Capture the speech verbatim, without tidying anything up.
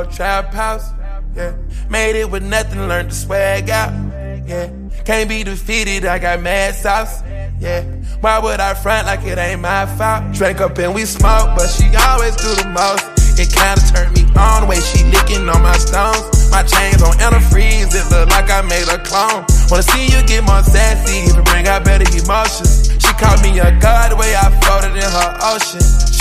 old trap house. Yeah, made it with nothing, learned to swag out. Yeah, can't be defeated, I got mad sauce. Yeah, why would I front like it ain't my fault? Drank up and we smoke, but she always do the most. It kinda turned me on the way she licking on my stones. My chains on antifreeze, it look like I made a clone. Wanna see you get more sassy, even bring out better emotions. She called me a god the way I floated in her ocean.